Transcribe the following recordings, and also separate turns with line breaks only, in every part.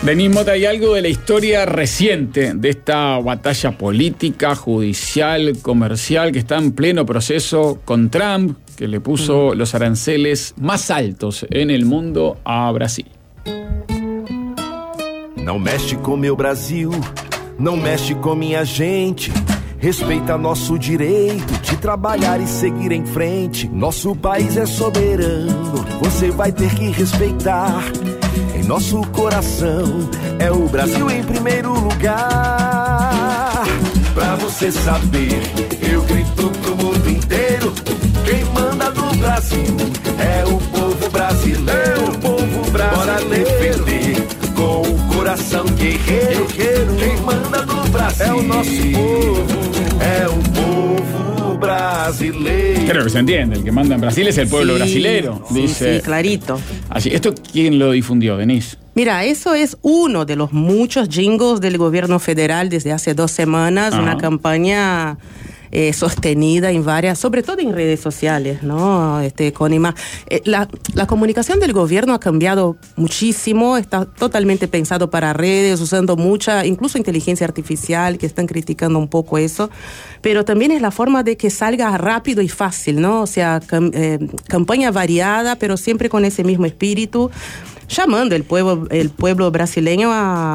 Denis Mota, hay algo de la historia reciente de esta batalla política, judicial, comercial, que está en pleno proceso con Trump, que le puso los aranceles más altos en el mundo a Brasil.
Não mexe com meu Brasil, não mexe com minha gente. Respeita nosso direito de trabalhar e seguir em frente. Nosso país é soberano, você vai ter que respeitar. Em nosso coração é o Brasil em primeiro lugar. Pra você saber, eu grito pro mundo inteiro. Quem manda no Brasil é o povo brasileiro. É o povo brasileiro. Bora defender com o coração guerreiro. Quem manda no Brasil é o nosso povo. É o povo brasileiro.
Creo que se entiende, el que manda en Brasil es el pueblo brasilero, dice.
Sí, clarito.
Así, ¿esto quién lo difundió, Denise?
Mira, eso es uno de los muchos jingles del gobierno federal desde hace 2 semanas, una campaña sostenida en varias, sobre todo en redes sociales, ¿no? La comunicación del gobierno ha cambiado muchísimo, está totalmente pensado para redes, usando mucha, incluso inteligencia artificial, que están criticando un poco eso, pero también es la forma de que salga rápido y fácil, ¿no? O sea, campaña variada, pero siempre con ese mismo espíritu, llamando el pueblo brasileño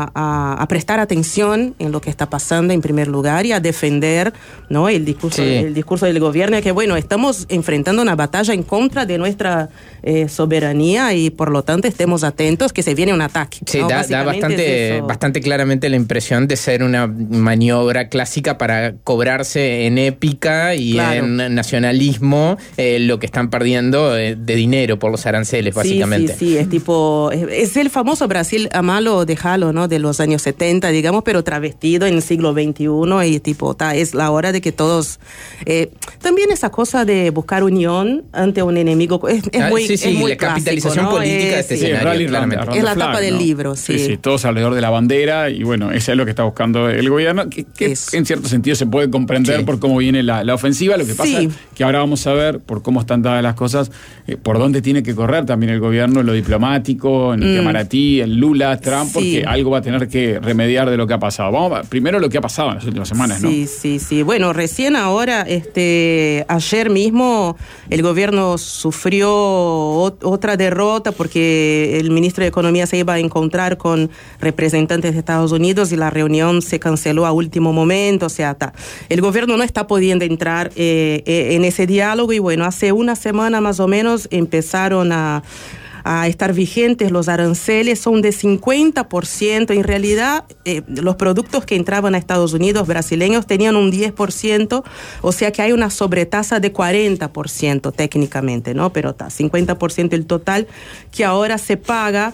a prestar atención en lo que está pasando en primer lugar y a defender, ¿no? el discurso del gobierno, que bueno, estamos enfrentando una batalla en contra de nuestra soberanía y por lo tanto estemos atentos que se viene un ataque.
Sí,
¿no?
da bastante claramente la impresión de ser una maniobra clásica para cobrarse en épica y en nacionalismo lo que están perdiendo de dinero por los aranceles, básicamente.
Sí, es tipo... Es el famoso Brasil amalo, déjalo, ¿no? De los años 70, digamos, pero travestido en el siglo XXI y tipo, es la hora de que todos... también esa cosa de buscar unión ante un enemigo es muy
la capitalización
clásico, ¿no?
política de este escenario, claramente.
Es la tapa del libro, sí.
Sí, todos alrededor de la bandera y bueno, eso es lo que está buscando el gobierno, que en cierto sentido se puede comprender por cómo viene la ofensiva. Lo que pasa es que ahora vamos a ver, por cómo están dadas las cosas, por dónde tiene que correr también el gobierno, lo diplomático, en el Itamaraty, en Lula, Trump, porque algo va a tener que remediar de lo que ha pasado. Vamos a ver, primero lo que ha pasado en las últimas semanas, ¿no?
Sí. Bueno, recién ahora, ayer mismo, el gobierno sufrió otra derrota porque el ministro de Economía se iba a encontrar con representantes de Estados Unidos y la reunión se canceló a último momento. O sea, el gobierno no está pudiendo entrar en ese diálogo y bueno, hace una semana más o menos empezaron a estar vigentes los aranceles, son de 50%. En realidad, los productos que entraban a Estados Unidos brasileños tenían un 10%, o sea que hay una sobretasa de 40% técnicamente, ¿no? Pero 50% el total que ahora se paga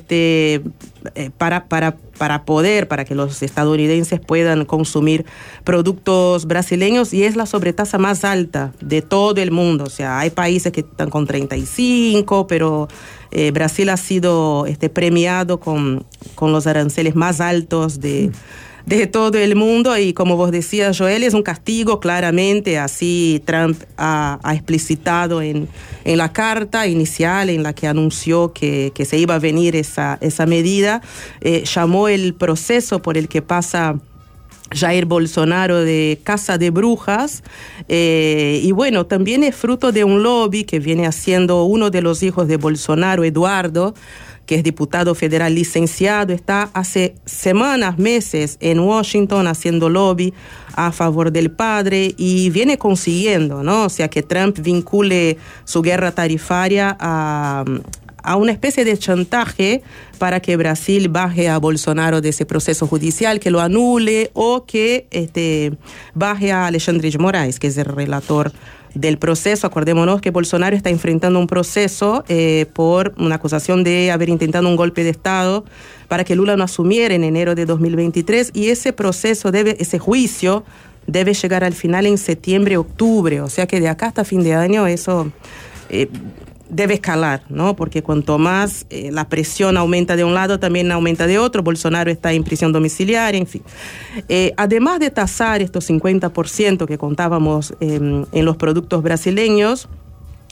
para que los estadounidenses puedan consumir productos brasileños, y es la sobretasa más alta de todo el mundo. O sea, hay países que están con 35, pero Brasil ha sido premiado con los aranceles más altos de todo el mundo, y como vos decías, Joel, es un castigo claramente, así Trump ha explicitado en la carta inicial en la que anunció que se iba a venir esa medida, llamó el proceso por el que pasa Jair Bolsonaro de caza de brujas, y bueno, también es fruto de un lobby que viene haciendo uno de los hijos de Bolsonaro, Eduardo, que es diputado federal licenciado, está hace semanas, meses en Washington haciendo lobby a favor del padre y viene consiguiendo, ¿no? O sea, que Trump vincule su guerra tarifaria a una especie de chantaje para que Brasil baje a Bolsonaro de ese proceso judicial, que lo anule o que baje a Alexandre de Moraes, que es el relator del proceso. Acordémonos que Bolsonaro está enfrentando un proceso por una acusación de haber intentado un golpe de Estado para que Lula no asumiera en enero de 2023, y ese proceso ese juicio debe llegar al final en septiembre, octubre, o sea que de acá hasta fin de año eso debe escalar, ¿no? Porque cuanto más la presión aumenta de un lado, también aumenta de otro. Bolsonaro está en prisión domiciliaria, en fin. Además de tasar estos 50% que contábamos en los productos brasileños,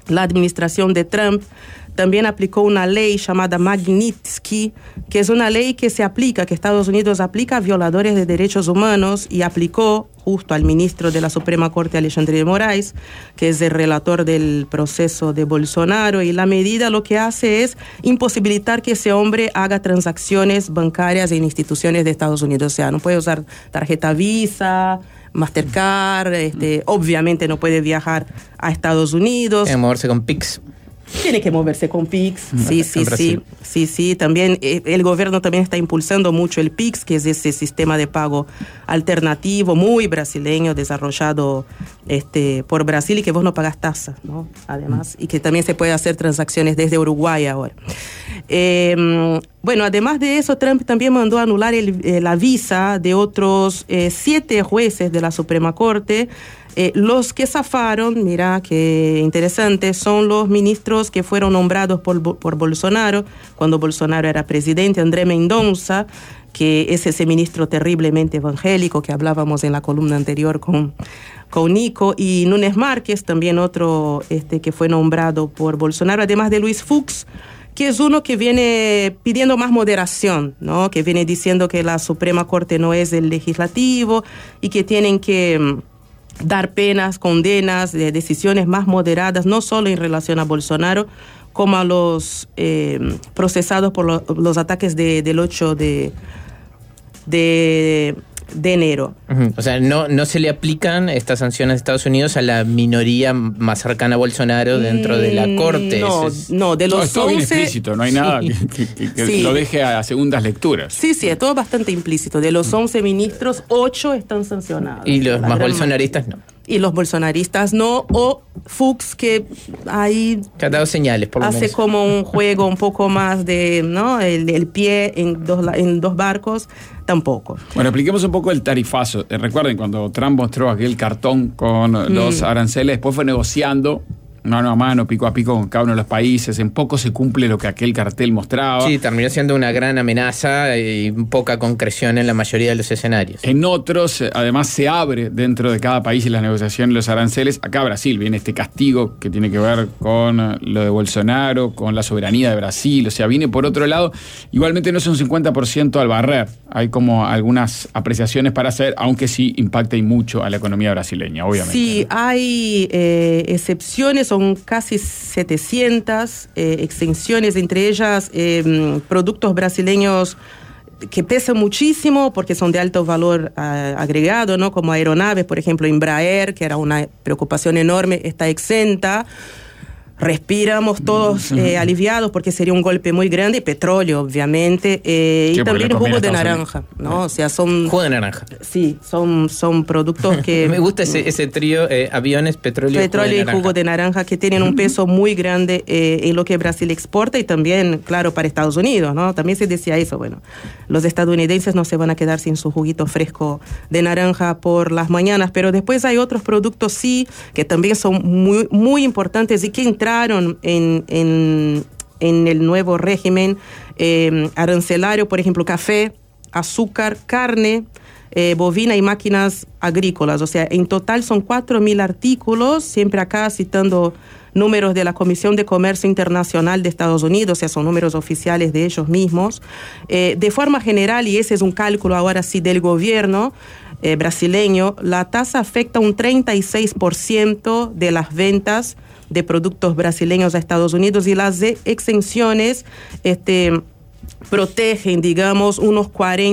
la administración de Trump también aplicó una ley llamada Magnitsky, que es una ley que Estados Unidos aplica a violadores de derechos humanos, y aplicó justo al ministro de la Suprema Corte, Alexandre de Moraes, que es el relator del proceso de Bolsonaro, y la medida lo que hace es imposibilitar que ese hombre haga transacciones bancarias en instituciones de Estados Unidos. O sea, no puede usar tarjeta Visa, Mastercard, obviamente no puede viajar a Estados Unidos.
Tiene que moverse con Pix.
Tiene que moverse con Pix, sí. También el gobierno también está impulsando mucho el Pix, que es ese sistema de pago alternativo muy brasileño, desarrollado por Brasil, y que vos no pagas tasa, ¿no? Además, y que también se puede hacer transacciones desde Uruguay ahora. Bueno, además de eso, Trump también mandó anular la visa de otros 7 jueces de la Suprema Corte. Los que zafaron, mira qué interesante, son los ministros que fueron nombrados por Bolsonaro, cuando Bolsonaro era presidente. André Mendonça, que es ese ministro terriblemente evangélico que hablábamos en la columna anterior con Nico, y Nunes Márquez, también otro que fue nombrado por Bolsonaro, además de Luis Fux, que es uno que viene pidiendo más moderación, ¿no? Que viene diciendo que la Suprema Corte no es el legislativo y que tienen que dar penas, condenas, decisiones más moderadas, no solo en relación a Bolsonaro, como a los procesados por los ataques del 8 de enero.
O sea, no se le aplican estas sanciones de Estados Unidos a la minoría más cercana a Bolsonaro dentro de la corte.
No, de los 11...
Todo bien explícito, no hay nada que lo deje a segundas lecturas.
Sí, es todo bastante implícito. De los 11 ministros, 8 están sancionados.
Y los más bolsonaristas no.
Y los bolsonaristas no, o Fux, que ahí
que ha dado señales, por lo
hace
menos.
como un juego un poco más de, ¿no? El pie en dos barcos, tampoco.
Bueno, expliquemos un poco el tarifazo. Recuerden, cuando Trump mostró aquel cartón con los aranceles, después fue negociando mano a mano, pico a pico con cada uno de los países. En poco se cumple lo que aquel cartel mostraba.
Sí, terminó siendo una gran amenaza y poca concreción en la mayoría de los escenarios.
En otros, además, se abre dentro de cada país y las negociaciones los aranceles. Acá Brasil viene este castigo que tiene que ver con lo de Bolsonaro, con la soberanía de Brasil. O sea, viene por otro lado. Igualmente no es un 50% al barrer. Hay como algunas apreciaciones para hacer, aunque sí impacta y mucho a la economía brasileña, obviamente.
Sí, hay excepciones, son casi 700 exenciones, entre ellas productos brasileños que pesan muchísimo porque son de alto valor agregado, ¿no? Como aeronaves, por ejemplo, Embraer, que era una preocupación enorme, está exenta. Respiramos todos aliviados porque sería un golpe muy grande, y petróleo, obviamente, y también jugo de naranja, ¿no? O sea, son...
Jugo de naranja.
Sí, son productos que...
Me gusta ese trío, aviones, petróleo
y jugo de naranja, que tienen un peso muy grande en lo que Brasil exporta, y también, claro, para Estados Unidos, ¿no? También se decía eso, bueno, los estadounidenses no se van a quedar sin su juguito fresco de naranja por las mañanas, pero después hay otros productos, sí, que también son muy, muy importantes y que entraron en el nuevo régimen arancelario, por ejemplo, café, azúcar, carne, bovina y máquinas agrícolas. O sea, en total son 4.000 artículos, siempre acá citando números de la Comisión de Comercio Internacional de Estados Unidos, o sea, son números oficiales de ellos mismos. De forma general, y ese es un cálculo ahora sí del gobierno brasileño, la tasa afecta un 36% de las ventas de productos brasileños a Estados Unidos, y las exenciones protegen, digamos, unos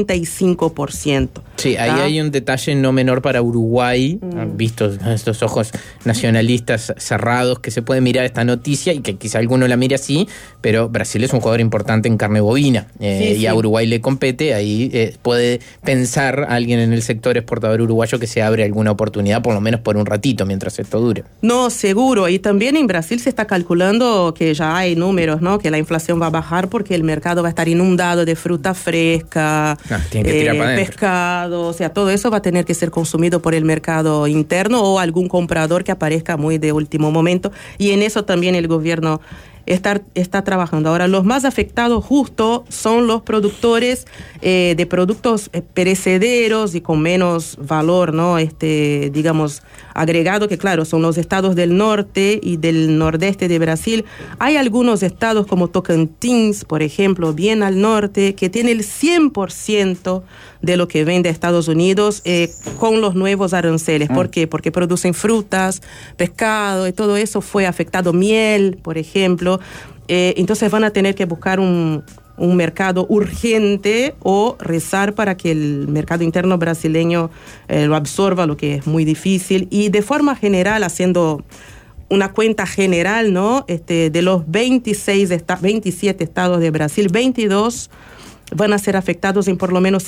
45%.
Sí, ahí hay un detalle no menor para Uruguay, visto estos ojos nacionalistas cerrados, que se puede mirar esta noticia y que quizá alguno la mire así, pero Brasil es un jugador importante en carne bovina, y a Uruguay le compete. Ahí puede pensar alguien en el sector exportador uruguayo que se abre alguna oportunidad, por lo menos por un ratito, mientras esto dure.
No, seguro, y también en Brasil se está calculando que ya hay números, ¿no? Que la inflación va a bajar porque el mercado va a estar inundado de fruta fresca,
tiene que tirar para adentro.
Pescado, o sea, todo eso va a tener que ser consumido por el mercado interno o algún comprador que aparezca muy de último momento, y en eso también el gobierno está trabajando. Ahora, los más afectados justo son los productores de productos perecederos y con menos valor, ¿no? Digamos, agregado, que claro, son los estados del norte y del nordeste de Brasil. Hay algunos estados como Tocantins, por ejemplo, bien al norte, que tiene el 100% de lo que vende a Estados Unidos con los nuevos aranceles. ¿Por qué? Porque producen frutas, pescado y todo eso fue afectado. Miel, por ejemplo. Entonces van a tener que buscar un mercado urgente o rezar para que el mercado interno brasileño lo absorba, lo que es muy difícil. Y de forma general, haciendo una cuenta general, ¿no? De los 27 estados de Brasil, 22 van a ser afectados en por lo menos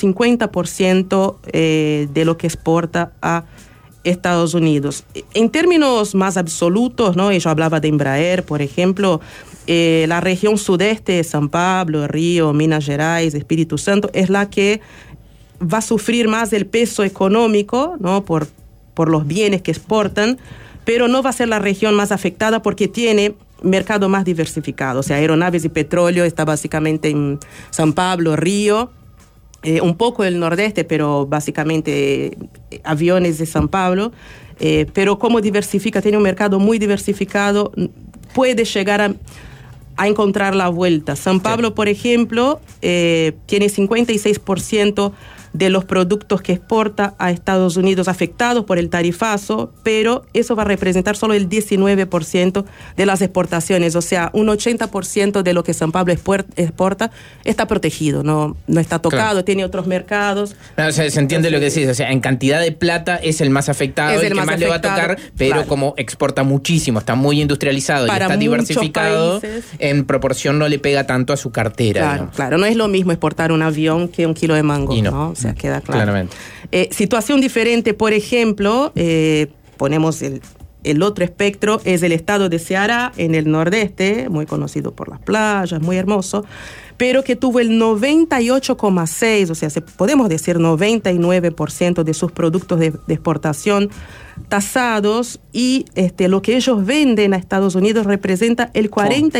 50% de lo que exporta a Estados Unidos. En términos más absolutos, ¿no? Yo hablaba de Embraer, por ejemplo, la región sudeste, São Paulo, Río, Minas Gerais, Espíritu Santo, es la que va a sufrir más el peso económico, ¿no? por los bienes que exportan, pero no va a ser la región más afectada porque tiene mercado más diversificado. O sea, aeronaves y petróleo está básicamente en São Paulo, Río, un poco el nordeste, pero básicamente aviones de São Paulo. Pero como diversifica, tiene un mercado muy diversificado, puede llegar a encontrar la vuelta. São Paulo, por ejemplo, tiene 56% de los productos que exporta a Estados Unidos afectados por el tarifazo, pero eso va a representar solo el 19% de las exportaciones. O sea, un 80% de lo que São Paulo exporta está protegido, no está tocado, claro. Tiene otros mercados. No,
o sea, se entiende lo que decís, o sea, en cantidad de plata es el más afectado, el que más le va a tocar, pero claro, como exporta muchísimo, está muy industrializado y está diversificado, países, en proporción no le pega tanto a su cartera.
Claro, claro, no es lo mismo exportar un avión que un kilo de mango, ¿no? O sea, queda claro.
Claramente.
Situación diferente, por ejemplo, ponemos el otro espectro, es el estado de Ceará, en el nordeste, muy conocido por las playas, muy hermoso, pero que tuvo el 98,6%, o sea, podemos decir 99% de sus productos de exportación tasados, y lo que ellos venden a Estados Unidos representa el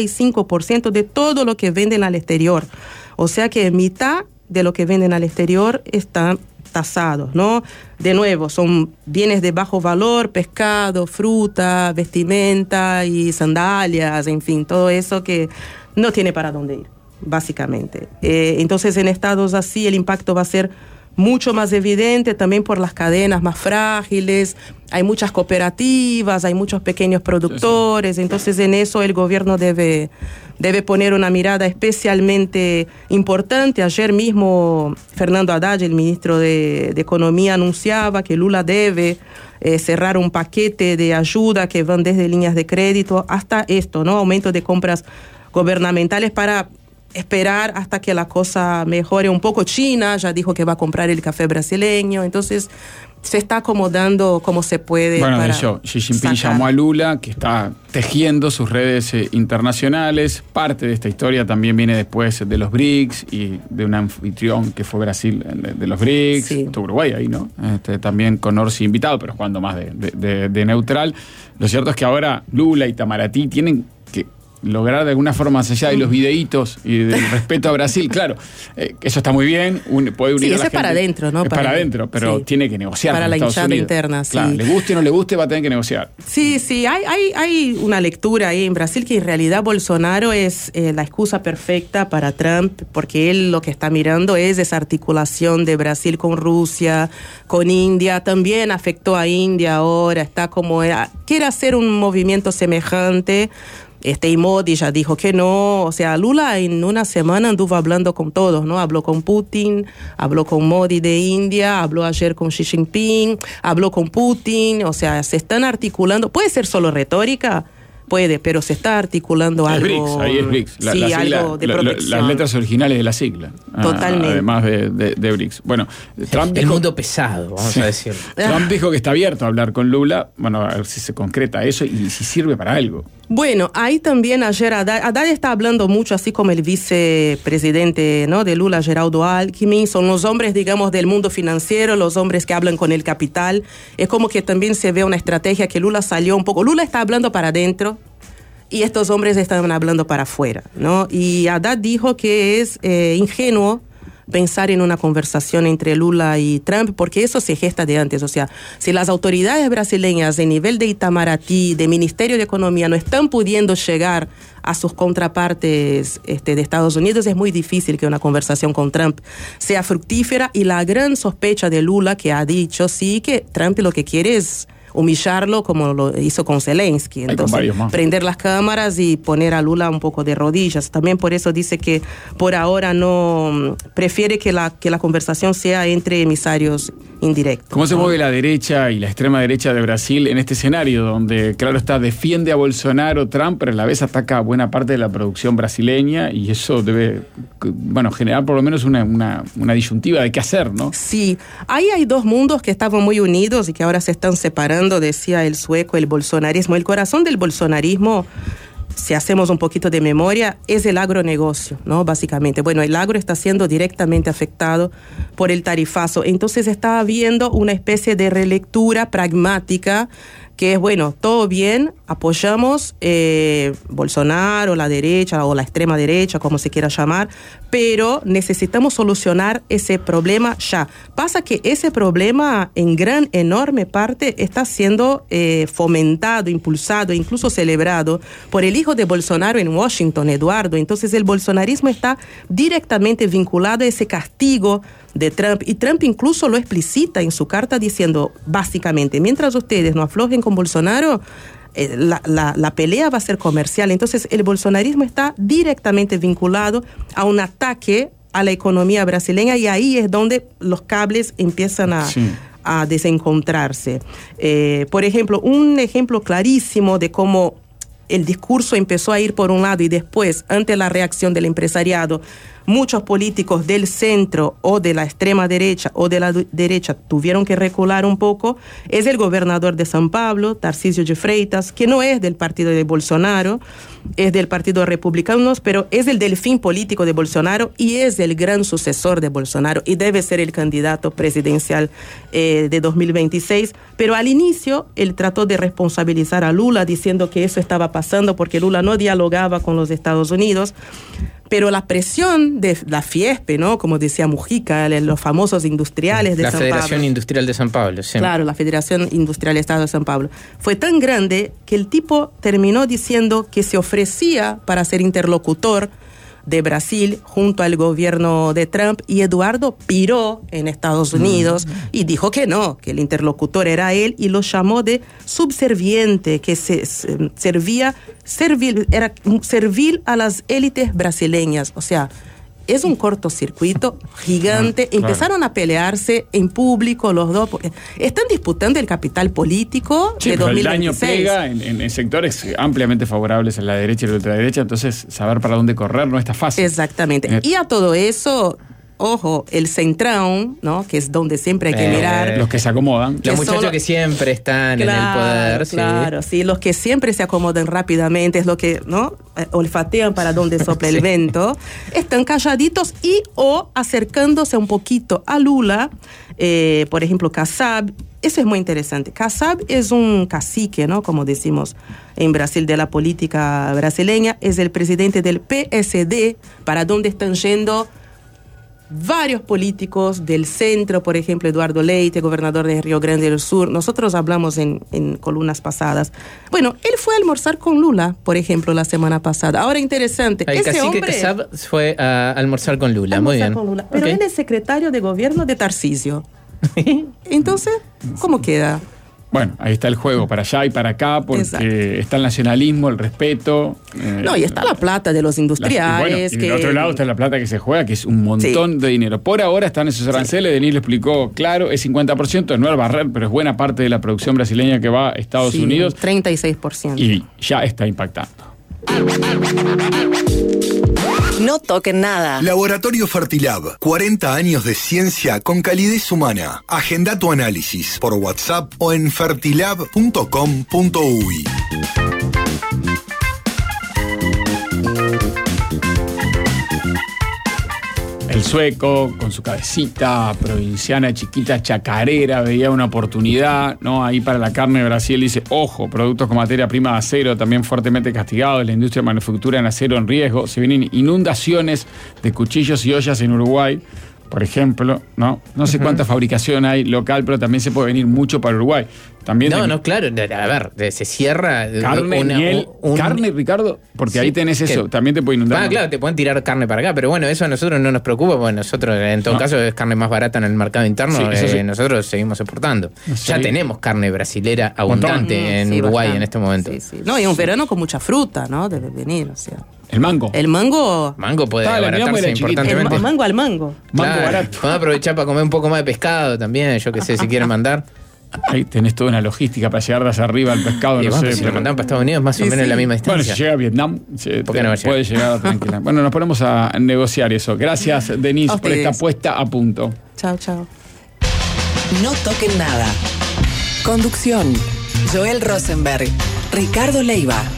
45% de todo lo que venden al exterior. O sea que mitad de lo que venden al exterior están tasados, ¿no? De nuevo, son bienes de bajo valor, pescado, fruta, vestimenta y sandalias, en fin, todo eso que no tiene para dónde ir, básicamente. Entonces, en estados así, el impacto va a ser mucho más evidente, también por las cadenas más frágiles. Hay muchas cooperativas, hay muchos pequeños productores, entonces en eso el gobierno debe poner una mirada especialmente importante. Ayer mismo Fernando Haddad, el ministro de Economía, anunciaba que Lula debe cerrar un paquete de ayuda que van desde líneas de crédito hasta esto, ¿no? Aumento de compras gubernamentales para esperar hasta que la cosa mejore un poco. China ya dijo que va a comprar el café brasileño, entonces se está acomodando como se puede.
Bueno, de hecho, Xi Jinping llamó a Lula, que está tejiendo sus redes internacionales. Parte de esta historia también viene después de los BRICS y de un anfitrión que fue Brasil de los BRICS. Sí. Está Uruguay ahí, ¿no? También con Orsi invitado, pero jugando más de neutral. Lo cierto es que ahora Lula y Itamaraty tienen que lograr de alguna forma, más allá de los videitos y del respeto a Brasil, claro, eso está muy bien, puede unir a la gente.
Es para adentro, ¿no?
Es para adentro, pero tiene que negociar
para
con
la
Estados
hinchada
Unidos.
Interna,
claro,
sí.
Le guste o no le guste, va a tener que negociar.
Sí, hay una lectura ahí en Brasil que en realidad Bolsonaro es la excusa perfecta para Trump, porque él lo que está mirando es esa articulación de Brasil con Rusia, con India, también afectó a India ahora, está como, quiere hacer un movimiento semejante. Y Modi ya dijo que no. O sea, Lula en una semana anduvo hablando con todos, ¿no? Habló con Putin, habló con Modi de India, habló ayer con Xi Jinping, habló con Putin. O sea, se están articulando. Puede ser solo retórica, puede, pero se está articulando algo.
BRICS, ahí es BRICS.
Algo de protección.
Las letras originales de la sigla.
Totalmente.
Además de BRICS. Bueno, Trump
el mundo pesado, vamos a decirlo.
Trump dijo que está abierto a hablar con Lula. Bueno, a ver si se concreta eso y si sirve para algo.
Bueno, ahí también ayer Haddad está hablando mucho, así como el vicepresidente, ¿no?, de Lula, Geraldo Alckmin. Son los hombres, digamos, del mundo financiero, los hombres que hablan con el capital. Es como que también se ve una estrategia que Lula salió un poco. Lula está hablando para adentro y estos hombres estaban hablando para afuera, ¿no? Y Haddad dijo que es ingenuo pensar en una conversación entre Lula y Trump, porque eso se gesta de antes. O sea, si las autoridades brasileñas de nivel de Itamaraty, de Ministerio de Economía, no están pudiendo llegar a sus contrapartes de Estados Unidos, es muy difícil que una conversación con Trump sea fructífera. Y la gran sospecha de Lula, que ha dicho, sí, que Trump lo que quiere es humillarlo como lo hizo con Zelensky. Entonces, prender las cámaras y poner a Lula un poco de rodillas. También por eso dice que por ahora no prefiere que la conversación sea entre emisarios indirectos.
¿Cómo se mueve la derecha y la extrema derecha de Brasil en este escenario donde, claro está, defiende a Bolsonaro, Trump, pero a la vez ataca a buena parte de la producción brasileña, y eso debe, bueno, generar por lo menos una disyuntiva de qué hacer, ¿no?
Sí, ahí hay dos mundos que estaban muy unidos y que ahora se están separando, decía el sueco, el bolsonarismo. El corazón del bolsonarismo, si hacemos un poquito de memoria, es el agronegocio, ¿no? Básicamente. Bueno, el agro está siendo directamente afectado por el tarifazo. Entonces está habiendo una especie de relectura pragmática que es, bueno, todo bien, apoyamos Bolsonaro, la derecha o la extrema derecha, como se quiera llamar, pero necesitamos solucionar ese problema ya. Pasa que ese problema en gran, enorme parte está siendo fomentado, impulsado, incluso celebrado por el hijo de Bolsonaro en Washington, Eduardo. Entonces el bolsonarismo está directamente vinculado a ese castigo de Trump, y Trump incluso lo explicita en su carta diciendo, básicamente, mientras ustedes no aflojen con Bolsonaro, la pelea va a ser comercial. Entonces el bolsonarismo está directamente vinculado a un ataque a la economía brasileña, y ahí es donde los cables empiezan a desencontrarse. Por ejemplo, un ejemplo clarísimo de cómo el discurso empezó a ir por un lado y después, ante la reacción del empresariado, muchos políticos del centro o de la extrema derecha o de la derecha tuvieron que recular un poco, es el gobernador de São Paulo, Tarcísio de Freitas, que no es del partido de Bolsonaro, es del partido republicano, pero es el delfín político de Bolsonaro y es el gran sucesor de Bolsonaro y debe ser el candidato presidencial de 2026. Pero al inicio él trató de responsabilizar a Lula diciendo que eso estaba pasando porque Lula no dialogaba con los Estados Unidos. Pero la presión de la Fiesp, ¿no? Como decía Mujica, los famosos industriales de São Paulo.
La Federación Industrial de São Paulo, sí.
Claro, la Federación Industrial del Estado de São Paulo. Fue tan grande que el tipo terminó diciendo que se ofrecía para ser interlocutor de Brasil junto al gobierno de Trump, y Eduardo piró en Estados Unidos y dijo que no, que el interlocutor era él, y lo llamó de subserviente, que era servil a las élites brasileñas. O sea, es un cortocircuito gigante. Empezaron a pelearse en público los dos, porque están disputando el capital político de 2026. El daño
pega en sectores ampliamente favorables a la derecha y a la ultraderecha, entonces saber para dónde correr no está fácil.
Exactamente. Y a todo eso, ojo, el centrón, ¿no? Que es donde siempre hay que mirar.
Los que se acomodan.
Los muchachos que siempre están en el poder.
Claro, sí, los que siempre se acomodan rápidamente, es lo que, ¿no? Olfatean para donde sopla el viento. Están calladitos y o acercándose un poquito a Lula. Por ejemplo, Kassab. Eso es muy interesante. Kassab es un cacique, ¿no? Como decimos en Brasil, de la política brasileña. Es el presidente del PSD, para donde están yendo varios políticos del centro, por ejemplo, Eduardo Leite, gobernador de Río Grande del Sur. Nosotros hablamos en columnas pasadas. Bueno, él fue a almorzar con Lula, por ejemplo, la semana pasada. Ahora, interesante.
El cacique Kassab fue a almorzar con Lula, muy bien.
Con Lula. Pero él es secretario de gobierno de Tarcísio. Entonces, ¿cómo queda?
Bueno, ahí está el juego, para allá y para acá, porque está el nacionalismo, el respeto.
Y está la plata de los industriales.
Y del otro lado está la plata que se juega, que es un montón de dinero. Por ahora están esos aranceles, Denis lo explicó claro, es 50%, no es barrer, pero es buena parte de la producción brasileña que va a Estados Unidos.
36%.
Y ya está impactando.
No toquen nada.
Laboratorio Fertilab. 40 años de ciencia con calidez humana. Agenda tu análisis por WhatsApp o en fertilab.com.uy.
El sueco, con su cabecita provinciana, chiquita, chacarera, veía una oportunidad, ¿no? Ahí para la carne de Brasil dice, ojo, productos con materia prima de acero también fuertemente castigados, la industria de manufactura en acero en riesgo, se vienen inundaciones de cuchillos y ollas en Uruguay, por ejemplo, ¿no? No sé cuánta fabricación hay local, pero también se puede venir mucho para Uruguay. También
claro. A ver, se cierra...
Carne, miel, carne, Ricardo, porque sí, ahí tenés eso, también te puede inundar.
Claro, te pueden tirar carne para acá, pero bueno, eso a nosotros no nos preocupa, porque nosotros, en todo caso, es carne más barata en el mercado interno, sí. Nosotros seguimos exportando. Sí. Ya tenemos carne brasilera abundante en Uruguay bastante. En este momento.
Sí. No, y un verano con mucha fruta, ¿no? Debe venir, o sea...
El mango.
El mango
puede abaratarse importantemente.
El mango al mango.
Mango barato.
Podemos aprovechar para comer un poco más de pescado también, yo qué sé, si quieren mandar.
Ahí tenés toda una logística para llegar de hacia arriba al pescado, no sé.
Si lo mandan para Estados Unidos, más o menos la misma distancia.
Bueno, si llega a Vietnam, puede llegar tranquila. Bueno, nos ponemos a negociar eso. Gracias, Denise, por esta puesta a punto.
Chao.
No toquen nada. Conducción: Joel Rosenberg, Ricardo Leiva.